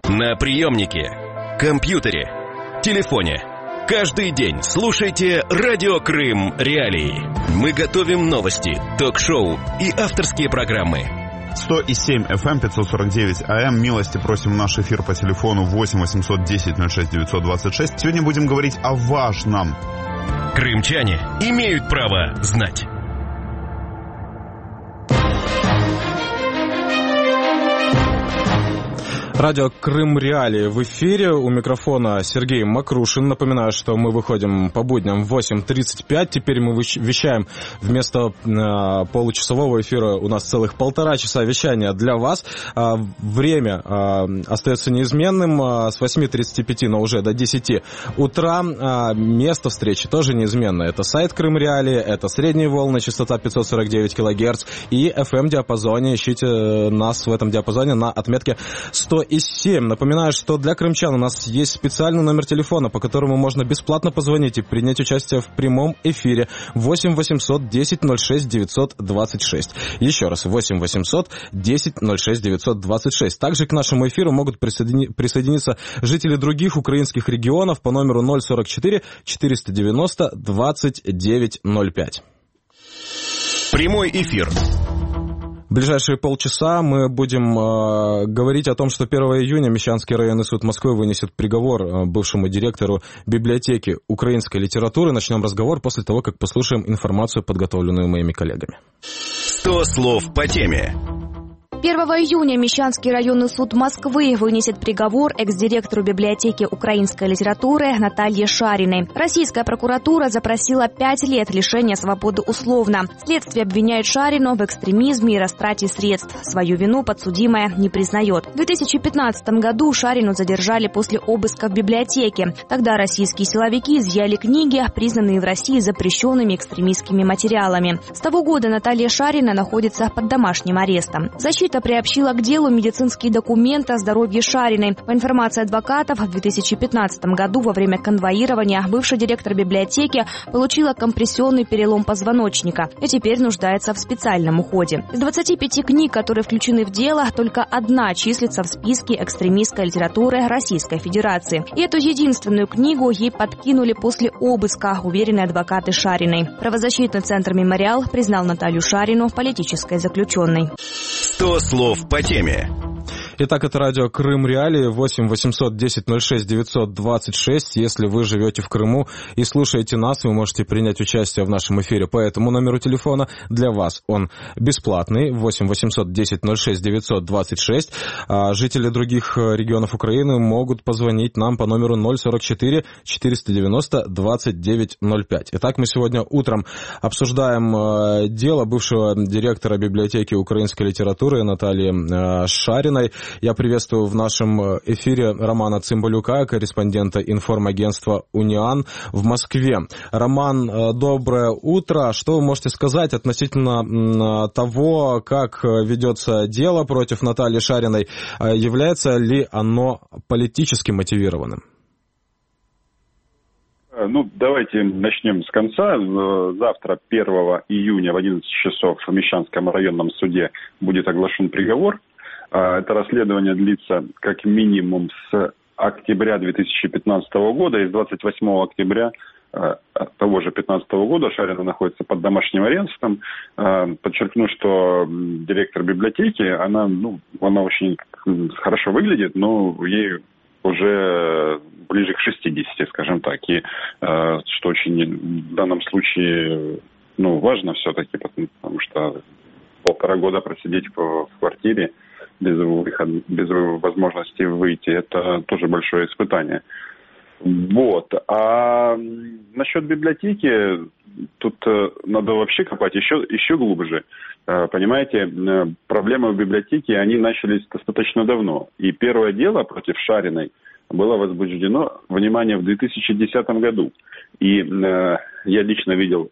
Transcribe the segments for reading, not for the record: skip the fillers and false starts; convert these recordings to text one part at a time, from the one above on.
На приемнике, компьютере, телефоне. Каждый день слушайте «Радио Крым Реалии». Мы готовим новости, ток-шоу и авторские программы. 100,7 FM, 549 AM. Милости просим в наш эфир по телефону 8 810 06 926. Сегодня будем говорить о важном. Крымчане имеют право знать. Радио Крым Реалии в эфире. У микрофона Сергей Макрушин. Напоминаю, что мы выходим по будням в 8:35. Теперь мы вещаем вместо получасового эфира. У нас целых 1,5 часа вещания для вас. Время остается неизменным с 8:35, но уже до 10 утра. Место встречи тоже неизменно. Это сайт Крым Реалии, это средние волны, частота 549 кГц и FM-диапазоне. Ищите нас в этом диапазоне на отметке 100,7. Напоминаю, что для крымчан у нас есть специальный номер телефона, по которому можно бесплатно позвонить и принять участие в прямом эфире. 8 800 10 06 926. Еще раз, 8 800 10 06 926. Также к нашему эфиру могут присоединиться жители других украинских регионов по номеру 044 490 2905. Прямой эфир. В ближайшие полчаса мы будем говорить о том, что 1 июня Мещанский районный суд Москвы вынесет приговор бывшему директору библиотеки украинской литературы. Начнем разговор после того, как послушаем информацию, подготовленную моими коллегами. 100 слов по теме. 1 июня Мещанский районный суд Москвы вынесет приговор экс-директору библиотеки украинской литературы Наталье Шариной. Российская прокуратура запросила 5 лет лишения свободы условно. Следствие обвиняет Шарину в экстремизме и растрате средств. Свою вину подсудимая не признает. В 2015 году Шарину задержали после обыска в библиотеке. Тогда российские силовики изъяли книги, признанные в России запрещенными экстремистскими материалами. С того года Наталья Шарина находится под домашним арестом. Защита приобщила к делу медицинские документы о здоровье Шариной. По информации адвокатов, в 2015 году во время конвоирования бывший директор библиотеки получила компрессионный перелом позвоночника и теперь нуждается в специальном уходе. Из 25 книг, которые включены в дело, только одна числится в списке экстремистской литературы Российской Федерации. И эту единственную книгу ей подкинули после обыска, уверены адвокаты Шариной. Правозащитный центр «Мемориал» признал Наталью Шарину политической заключенной. 100 слов по теме. Итак, это радио Крым Реалии, 8 800 10 06 926. Если вы живете в Крыму и слушаете нас, вы можете принять участие в нашем эфире по этому номеру телефона. Для вас он бесплатный, 8 800 10 06 926. Жители других регионов Украины могут позвонить нам по номеру 044 490 2905. Итак, мы сегодня утром обсуждаем дело бывшего директора библиотеки украинской литературы Натальи Шариной. Я приветствую в нашем эфире Романа Цымбалюка, корреспондента информагентства «Униан» в Москве. Роман, доброе утро. Что вы можете сказать относительно того, как ведется дело против Натальи Шариной? Является ли оно политически мотивированным? Давайте начнем с конца. Завтра, 1 июня в 11 часов в Мещанском районном суде будет оглашен приговор. Это расследование длится как минимум с октября 2015 года, и с 28 октября того же 2015 года Шарина находится под домашним арестом. Подчеркну, что директор библиотеки, она очень хорошо выглядит, но ей уже ближе к 60, скажем так. И что очень в данном случае важно все-таки, потому что 1,5 года просидеть в квартире без возможности выйти, это тоже большое испытание. А насчет библиотеки, тут надо вообще копать еще глубже. Понимаете, проблемы в библиотеке, они начались достаточно давно. И первое дело против Шариной было возбуждено, внимание, в 2010 году. И я лично видел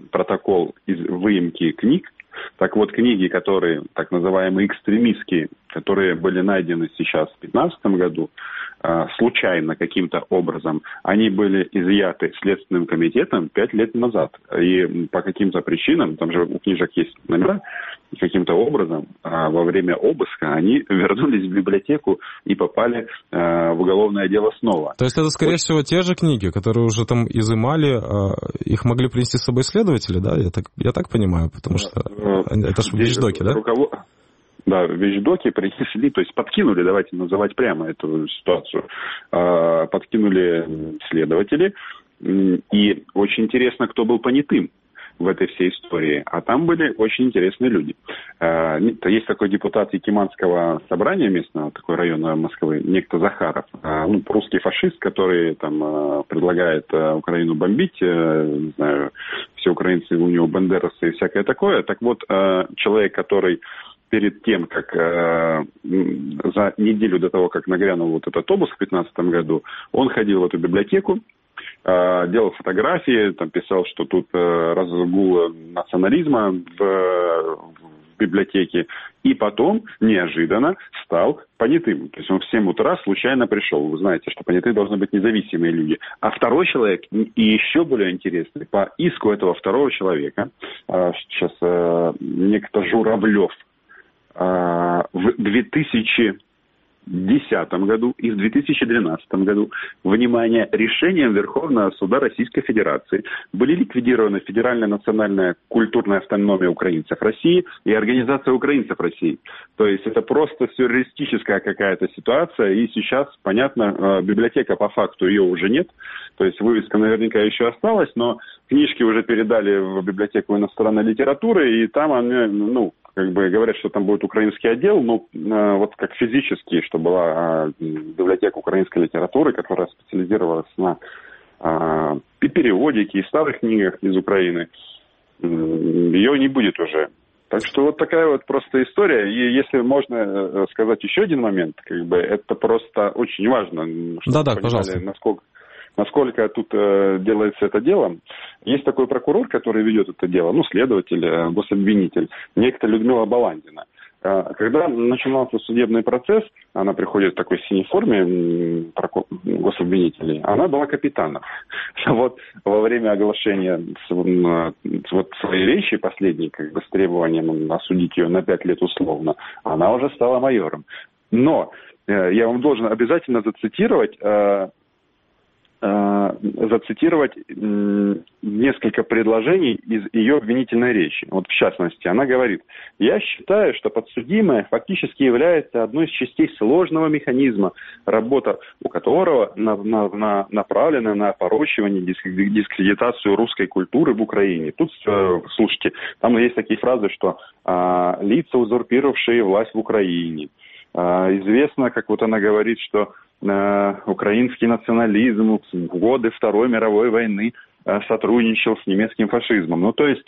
протокол из выемки книг. Так вот, книги, которые так называемые экстремистские, которые были найдены сейчас в 2015 году, случайно каким-то образом, они были изъяты Следственным комитетом 5 лет назад. И по каким-то причинам, там же у книжек есть номера, каким-то образом во время обыска они вернулись в библиотеку и попали в уголовное дело снова. То есть это, скорее всего, те же книги, которые уже там изымали, их могли принести с собой следователи, да? Я так понимаю, потому что это же вещдоки, да? Да, вещдоки принесли, то есть подкинули, давайте называть прямо эту ситуацию, подкинули следователи, и очень интересно, кто был понятым в этой всей истории. А там были очень интересные люди. Есть такой депутат Якиманского собрания местного, такой района Москвы, некто Захаров, русский фашист, который там предлагает Украину бомбить, не знаю, все украинцы у него бандеровцы и всякое такое. Так вот, человек, который перед тем, как за неделю до того, как нагрянул вот этот обыск в 2015 году, он ходил в эту библиотеку, делал фотографии, там писал, что тут разгул национализма в библиотеке, и потом неожиданно стал понятым. То есть он в 7 утра случайно пришел. Вы знаете, что понятые должны быть независимые люди. А второй человек, и еще более интересный, по иску этого второго человека, сейчас некто Журавлев, в 2010 году и в 2012 году, внимание, решением Верховного суда Российской Федерации были ликвидированы Федеральная национальная культурная автономия украинцев России и Организация украинцев России. То есть это просто сюрреалистическая какая-то ситуация, и сейчас, понятно, библиотека по факту ее уже нет, то есть вывеска наверняка еще осталась, но книжки уже передали в библиотеку иностранной литературы, и там они, говорят, что там будет украинский отдел, вот как физически, что была библиотека украинской литературы, которая специализировалась на переводике и старых книгах из Украины, ее не будет уже. Так что вот такая вот просто история. И если можно сказать еще один момент, это просто очень важно, чтобы вы понимали, насколько тут делается это дело. Есть такой прокурор, который ведет это дело, следователь, гособвинитель, некто Людмила Баландина. Когда начинался судебный процесс, она приходит в такой синей форме гособвинителей, она была капитаном. Вот во время оглашения своей речи последней, с требованием осудить ее на 5 лет условно, она уже стала майором. Но я вам должен обязательно зацитировать несколько предложений из ее обвинительной речи. Вот в частности, она говорит: «Я считаю, что подсудимая фактически является одной из частей сложного механизма, работа у которого направлена на опорочивание, дискредитацию русской культуры в Украине». Тут, слушайте, там есть такие фразы, что лица, узурпировавшие власть в Украине. Известно, как вот она говорит, что украинский национализм в годы Второй мировой войны сотрудничал с немецким фашизмом. То есть,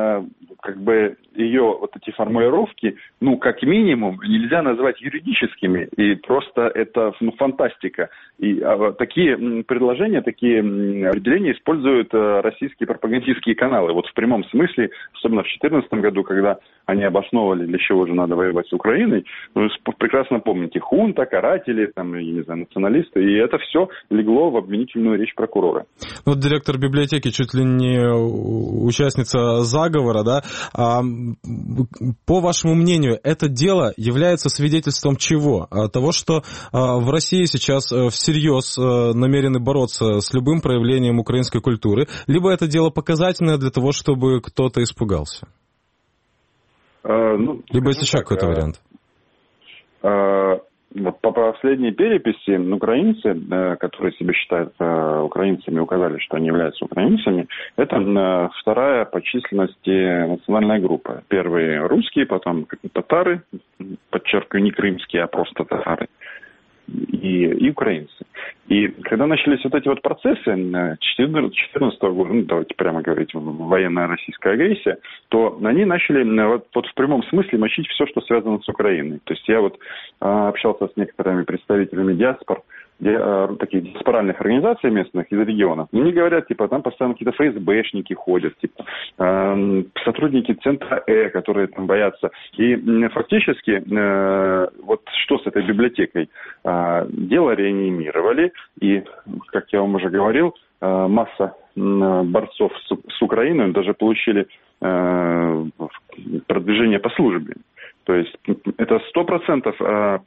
ее вот эти формулировки, как минимум, нельзя назвать юридическими, и просто это, фантастика. И такие предложения, такие определения используют российские пропагандистские каналы. Вот в прямом смысле, особенно в 2014 году, когда они обосновывали, для чего же надо воевать с Украиной. Вы прекрасно помните, хунта, каратели, националисты, и это все легло в обвинительную речь прокурора. Директор библиотеки чуть ли не участница заговора, да? По вашему мнению, это дело является свидетельством чего? Того, что в России сейчас всерьез намерены бороться с любым проявлением украинской культуры, либо это дело показательное для того, чтобы кто-то испугался? Либо есть еще какой-то вариант? По последней переписи украинцы, которые себя считают украинцами, указали, что они являются украинцами. Это вторая по численности национальная группа. Первые русские, потом татары, подчеркиваю, не крымские, а просто татары, и украинцы. И когда начались вот эти вот процессы 2014 года, давайте прямо говорить, военная российская агрессия, то они начали вот в прямом смысле мочить все, что связано с Украиной. То есть я общался с некоторыми представителями диаспор таких диаспоральных организаций местных из регионов, они говорят, типа, там постоянно какие-то ФСБшники ходят, типа, сотрудники центра которые там боятся. И фактически, вот что с этой библиотекой? Дело реанимировали, и, как я вам уже говорил, масса борцов с Украиной даже получили продвижение по службе. То есть это 100%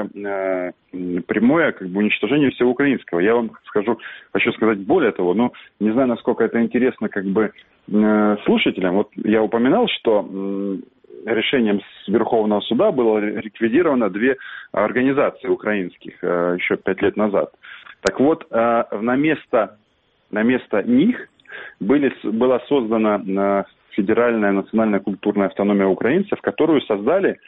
прямое как бы уничтожение всего украинского. Я вам хочу сказать более того, но не знаю, насколько это интересно как бы слушателям. Вот я упоминал, что решением Верховного суда было ликвидировано 2 организации украинских еще 5 лет назад. Так вот, на место них была создана Федеральная национальная культурная автономия украинцев, которую создали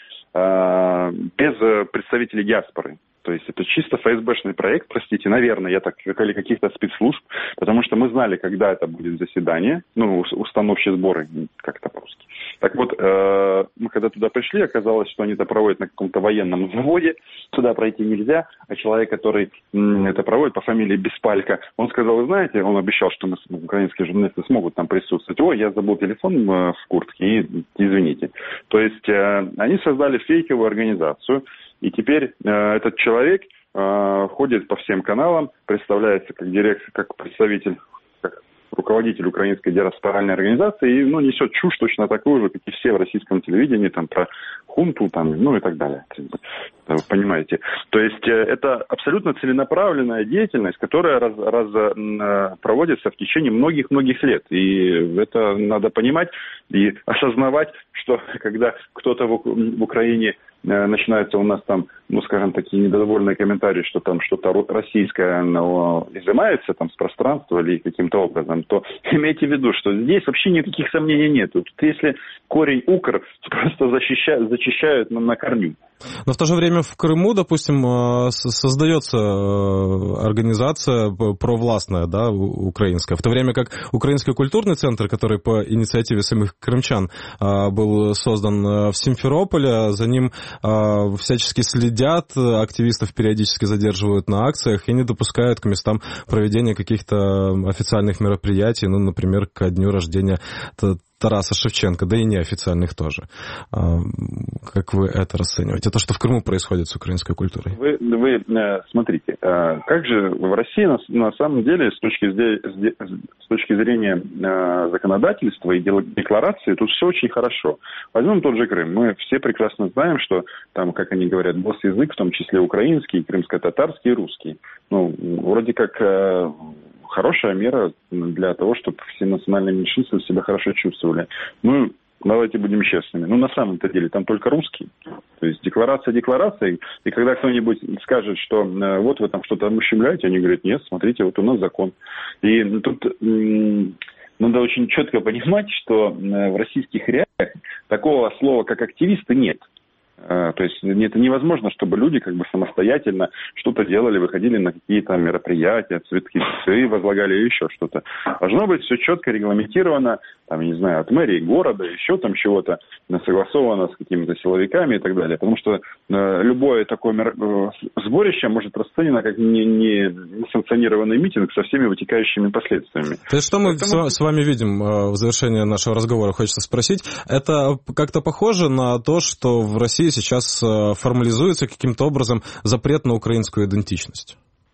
без представителей диаспоры. То есть это чисто ФСБшный проект, простите, наверное, или каких-то спецслужб, потому что мы знали, когда это будет заседание, установчие сборы, как-то по-русски. Так вот, мы когда туда пришли, оказалось, что они это проводят на каком-то военном заводе, туда пройти нельзя, а человек, который это проводит по фамилии Беспалько, он сказал, вы знаете, он обещал, что украинские журналисты смогут там присутствовать. Ой, я забыл телефон в куртке, и извините. То есть они создали фейковую организацию, и теперь этот человек ходит по всем каналам, представляется как представитель, как руководитель украинской диаспоральной организации и несет чушь точно такую же, как и все в российском телевидении, там, про хунту, там, и так далее. Вы понимаете. То есть это абсолютно целенаправленная деятельность, которая проводится в течение многих-многих лет. И это надо понимать и осознавать, что когда кто-то в Украине начинаются у нас там, скажем, такие недовольные комментарии, что там что-то российское изымается там с пространства или каким-то образом, то имейте в виду, что здесь вообще никаких сомнений нет. Тут если корень укр просто зачищают на корню. Но в то же время в Крыму, допустим, создается организация провластная, да, украинская, в то время как Украинский культурный центр, который по инициативе самих крымчан был создан в Симферополе, за ним всячески следят, активистов периодически задерживают на акциях и не допускают к местам проведения каких-то официальных мероприятий, например, ко дню рождения Тараса Шевченко, да и неофициальных тоже. Как вы это расцениваете? То, что в Крыму происходит с украинской культурой? Вы смотрите, как же в России на самом деле с точки зрения законодательства и декларации тут все очень хорошо. Возьмем тот же Крым. Мы все прекрасно знаем, что там, как они говорят, госязык, в том числе украинский, крымско-татарский и русский. Вроде как хорошая мера для того, чтобы все национальные меньшинства себя хорошо чувствовали. Давайте будем честными. На самом-то деле там только русские. То есть декларация декларацией. И когда кто-нибудь скажет, что вот вы там что-то ущемляете, они говорят, нет, смотрите, вот у нас закон. И тут надо очень четко понимать, что в российских реалиях такого слова, как активисты, нет. То есть это невозможно, чтобы люди как бы самостоятельно что-то делали, выходили на какие-то мероприятия, цветы возлагали или еще что-то. Должно быть все четко регламентировано, там, не знаю, от мэрии города, еще там чего-то, согласовано с какими-то силовиками и так далее. Потому что любое такое сборище может расценено как несанкционированный митинг со всеми вытекающими последствиями. То есть что мы с вами видим в завершении нашего разговора, хочется спросить, это как-то похоже на то, что в России сейчас формализуется каким-то образом запрет на украинскую идентичность?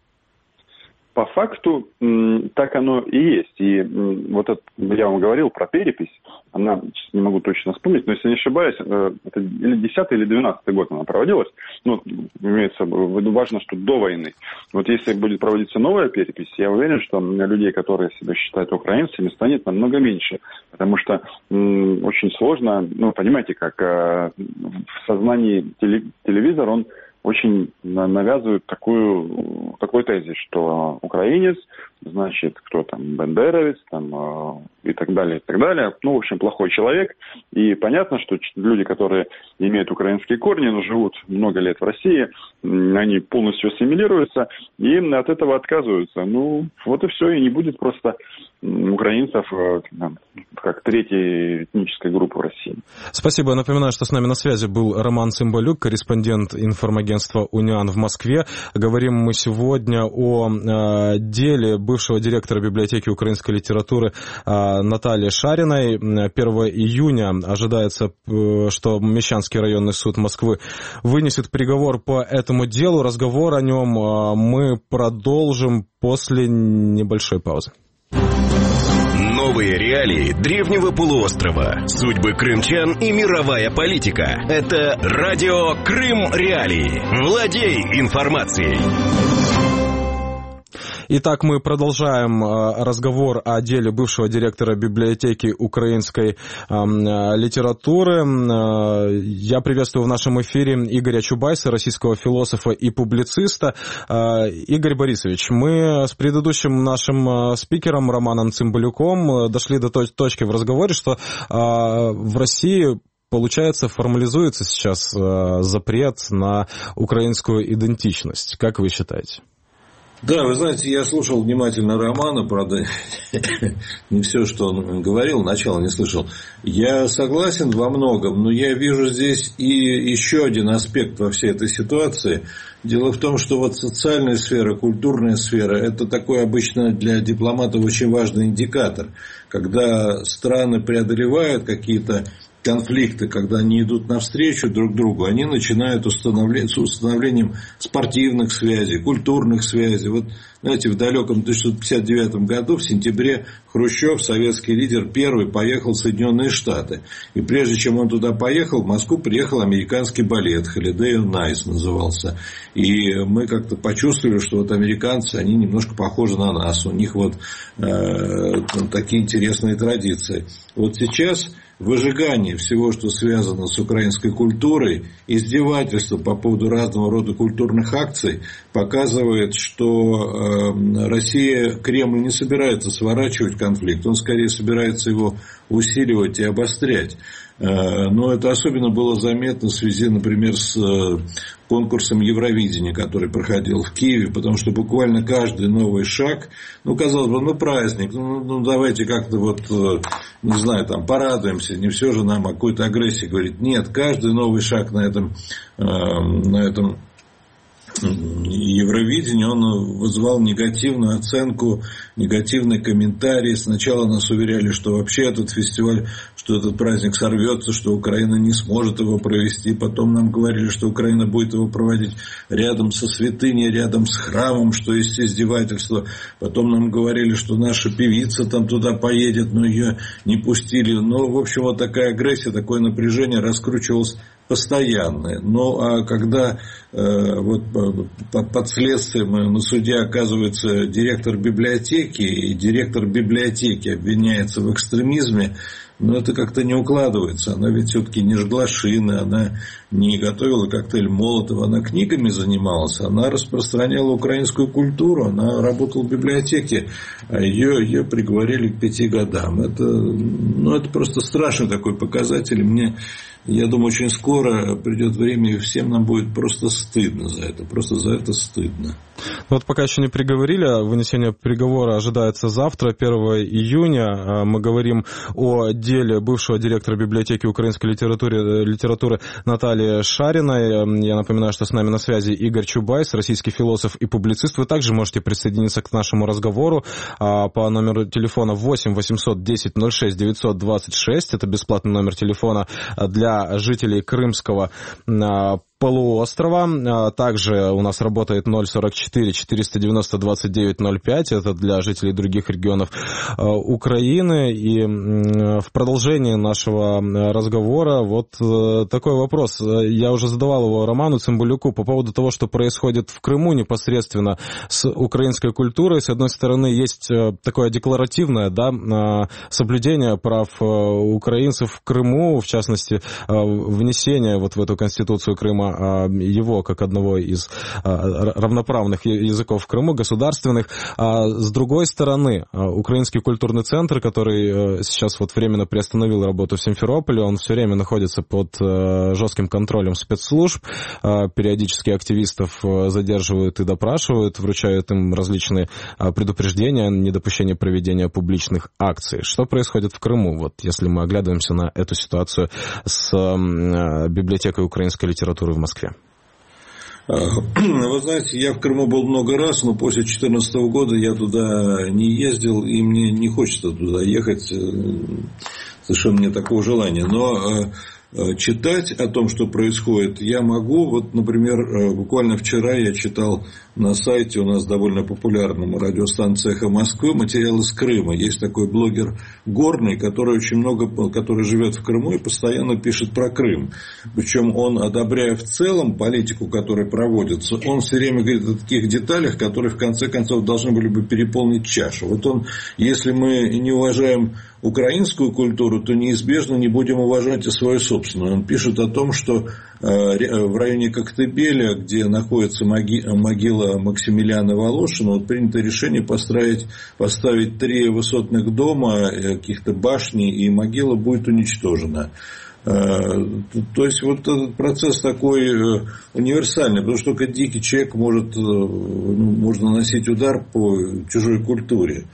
По факту так оно и есть. И вот это, я вам говорил про перепись, она, не могу точно вспомнить, но если не ошибаюсь, это или 10-й, или 12-й год она проводилась. Имеется в виду важно, что до войны. Вот если будет проводиться новая перепись, я уверен, что людей, которые себя считают украинцами, станет намного меньше. Потому что очень сложно, понимаете, как в сознании телевизор, он очень навязывают такой тезис, что украинец значит, кто там бандеровец, там, и так далее, и так далее. Ну, в общем, плохой человек. И понятно, что люди, которые имеют украинские корни, но живут много лет в России, они полностью ассимилируются и от этого отказываются. Ну, вот и все, и не будет просто украинцев как третьей этнической группы в России. Спасибо. Я напоминаю, что с нами на связи был Роман Цымбалюк, корреспондент информагентства «Униан» в Москве. Говорим мы сегодня о деле бывшего директора библиотеки украинской литературы Натальи Шариной. 1 июня ожидается, что Мещанский районный суд Москвы вынесет приговор по этому делу. Разговор о нем мы продолжим после небольшой паузы. Новые реалии древнего полуострова, судьбы крымчан и мировая политика. Это радио Крым Реалии. Владей информацией. Итак, мы продолжаем разговор о деле бывшего директора библиотеки украинской литературы. Я приветствую в нашем эфире Игоря Чубайса, российского философа и публициста. Игорь Борисович, мы с предыдущим нашим спикером Романом Цымбалюком дошли до той точки в разговоре, что в России, получается, формализуется сейчас запрет на украинскую идентичность. Как вы считаете? Да, вы знаете, я слушал внимательно Романа, правда, не все, что он говорил, начало не слышал. Я согласен во многом, но я вижу здесь и еще один аспект во всей этой ситуации. Дело в том, что вот социальная сфера, культурная сфера – это такой обычно для дипломатов очень важный индикатор. Когда страны преодолевают какие-то конфликты, когда они идут навстречу друг другу, они начинают с установлением спортивных связей, культурных связей. Вот, знаете, в далеком 1959 году, в сентябре, Хрущев, советский лидер, первый поехал в Соединенные Штаты. И прежде чем он туда поехал, в Москву приехал американский балет, Holiday on Ice назывался. И мы как-то почувствовали, что вот американцы, они немножко похожи на нас. У них вот такие интересные традиции. Вот сейчас выжигание всего, что связано с украинской культурой, издевательство по поводу разного рода культурных акций показывает, что Россия, Кремль не собирается сворачивать конфликт, он скорее собирается его усиливать и обострять. Но это особенно было заметно в связи, например, с конкурсом Евровидения, который проходил в Киеве, потому что буквально каждый новый шаг, казалось бы, праздник, давайте как-то не знаю, там, порадуемся, не все же нам о какой-то агрессии говорить. Нет, каждый новый шаг на этом Евровидение, он вызвал негативную оценку, негативный комментарий. Сначала нас уверяли, что вообще этот фестиваль, что этот праздник сорвется, что Украина не сможет его провести. Потом нам говорили, что Украина будет его проводить рядом со святыней, рядом с храмом, что есть издевательство. Потом нам говорили, что наша певица там туда поедет, но ее не пустили. В общем, вот такая агрессия, такое напряжение раскручивалось постоянное. А когда под следствием на суде оказывается директор библиотеки, и директор библиотеки обвиняется в экстремизме, это как-то не укладывается. Она ведь все-таки не жгла шины, она не готовила коктейль Молотова, она книгами занималась, она распространяла украинскую культуру, она работала в библиотеке, а ее приговорили к 5 годам. Это просто страшный такой показатель. Я думаю, очень скоро придет время, и всем нам будет просто стыдно за это. Просто за это стыдно. Пока еще не приговорили, вынесение приговора ожидается завтра, 1 июня. Мы говорим о деле бывшего директора библиотеки украинской литературы Натальи Шариной. Я напоминаю, что с нами на связи Игорь Чубайс, российский философ и публицист. Вы также можете присоединиться к нашему разговору по номеру телефона 8 800 10 06 926. Это бесплатный номер телефона для жителей Крымского полуострова. Также у нас работает 044 490 29 05. Это для жителей других регионов Украины. И в продолжении нашего разговора такой вопрос. Я уже задавал его Роману Цымбалюку по поводу того, что происходит в Крыму непосредственно с украинской культурой. С одной стороны, есть такое декларативное соблюдение прав украинцев в Крыму, в частности, внесение в эту Конституцию Крыма его как одного из равноправных языков в Крыму, государственных. А с другой стороны, Украинский культурный центр, который сейчас вот временно приостановил работу в Симферополе, он все время находится под жестким контролем спецслужб. Периодически активистов задерживают и допрашивают, вручают им различные предупреждения о недопущении проведения публичных акций. Что происходит в Крыму, вот если мы оглядываемся на эту ситуацию с библиотекой украинской литературы в Москве? Вы знаете, я в Крыму был много раз, но после 2014 года я туда не ездил, и мне не хочется туда ехать, совершенно нет такого желания. Но читать о том, что происходит, я могу. Вот, например, буквально вчера я читал на сайте, у нас довольно популярном радиостанции «Эхо Москвы», материалы с Крыма. Есть такой блогер Горный, который который живет в Крыму и постоянно пишет про Крым. Причем он, одобряя в целом политику, которая проводится, он все время говорит о таких деталях, которые в конце концов должны были бы переполнить чашу. Вот он, если мы не уважаем украинскую культуру, то неизбежно не будем уважать и свою собственную. Он пишет о том, что в районе Коктебеля, где находится могила Максимилиана Волошина, вот принято решение поставить 3 высотных дома, каких-то башни, и могила будет уничтожена. То есть вот этот процесс такой универсальный, потому что только дикий человек может наносить удар по чужой культуре.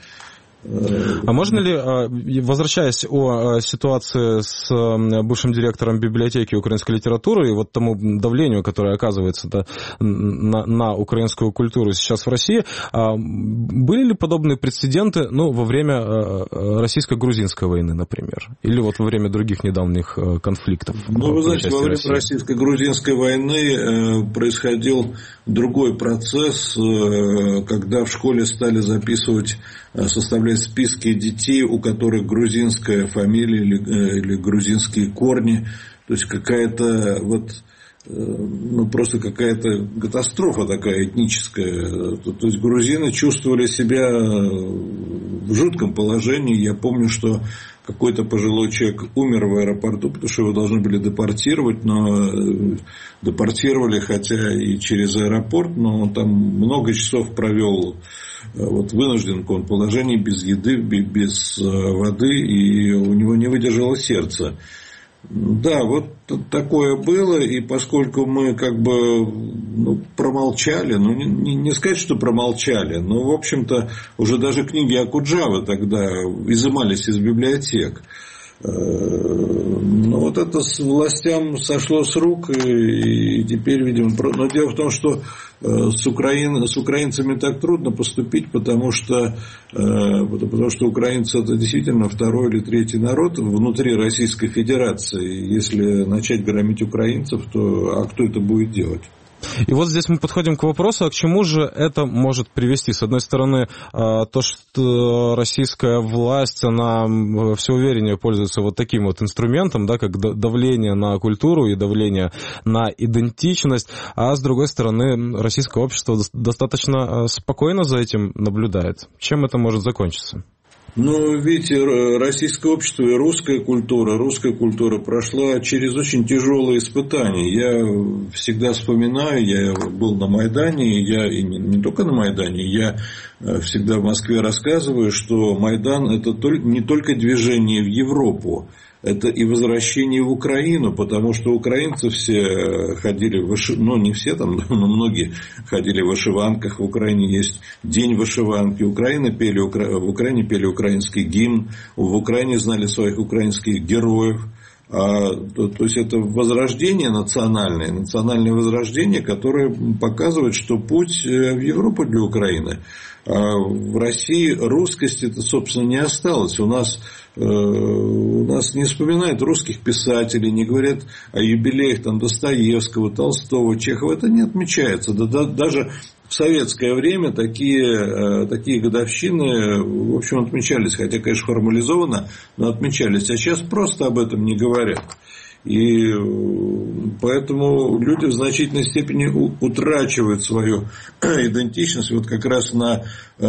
А можно ли, возвращаясь о ситуации с бывшим директором библиотеки украинской литературы и вот тому давлению, которое оказывается на украинскую культуру сейчас в России, были ли подобные прецеденты во время российско-грузинской войны, например, или вот во время других недавних конфликтов? Вы знаете, во время российско-грузинской войны происходил другой процесс, когда в школе стали составлять списки детей, у которых грузинская фамилия или грузинские корни. То есть какая-то просто какая-то катастрофа такая этническая. То есть грузины чувствовали себя в жутком положении. Я помню, что какой-то пожилой человек умер в аэропорту, потому что его должны были депортировать, но депортировали, хотя и через аэропорт, но он там много часов провел вынужден в каком-то положении, без еды, без воды, и у него не выдержало сердце. Да, вот такое было, и поскольку мы промолчали, не сказать, что промолчали, но, в общем-то, уже даже книги Окуджавы тогда изымались из библиотек. Но вот это с властям сошло с рук, и теперь, видимо... Но дело в том, что с украинцами так трудно поступить, потому что украинцы это действительно второй или третий народ внутри Российской Федерации. Если начать громить украинцев, то кто это будет делать? И вот здесь мы подходим к вопросу, а к чему же это может привести? С одной стороны, то, что российская власть, она все увереннее пользуется вот таким вот инструментом, да, как давление на культуру и давление на идентичность, а с другой стороны, российское общество достаточно спокойно за этим наблюдает. Чем это может закончиться? Видите, российское общество и русская культура прошла через очень тяжелые испытания. Я всегда вспоминаю, я был на Майдане, и не только на Майдане, я всегда в Москве рассказываю, что Майдан – это не только движение в Европу, это и возвращение в Украину, потому что украинцы все ходили не все там, но многие ходили в вышиванках. В Украине есть день вышиванки. В Украине пели украинский гимн. В Украине знали своих украинских героев. То есть это возрождение национальное возрождение, которое показывает, что путь в Европу для Украины. А в России русскости-то, собственно, не осталось. У нас не вспоминают русских писателей, не говорят о юбилеях Достоевского, Толстого, Чехова. Это не отмечается. Даже в советское время такие годовщины, в общем, отмечались. Хотя, конечно, формализованно, но отмечались. А сейчас просто об этом не говорят. И поэтому люди в значительной степени утрачивают свою идентичность. Вот как раз на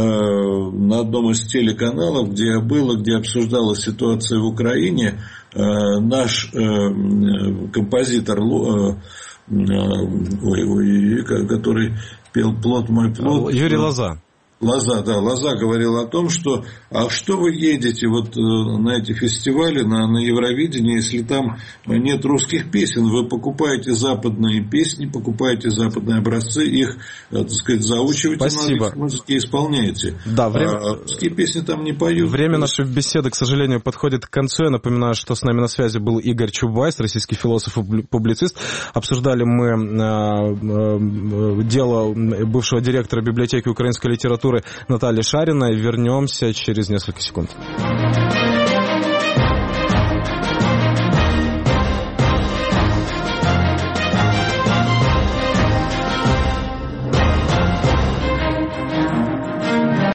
одном из телеканалов, где я был, где обсуждалась ситуация в Украине, наш композитор, который пел «Плод мой плод». Юрий Лоза. Лоза говорил о том, что а что вы едете вот на эти фестивали, на Евровидение, если там нет русских песен, вы покупаете западные песни, покупаете западные образцы, их, так сказать, заучиваете, Спасибо. на их музыке исполняете. Да, А русские песни там не поют. Время нашей беседы, к сожалению, подходит к концу. Я напоминаю, что с нами на связи был Игорь Чубайс, российский философ и публицист. Обсуждали мы дело бывшего директора библиотеки украинской литературы Натальи Шариной. Вернемся через несколько секунд.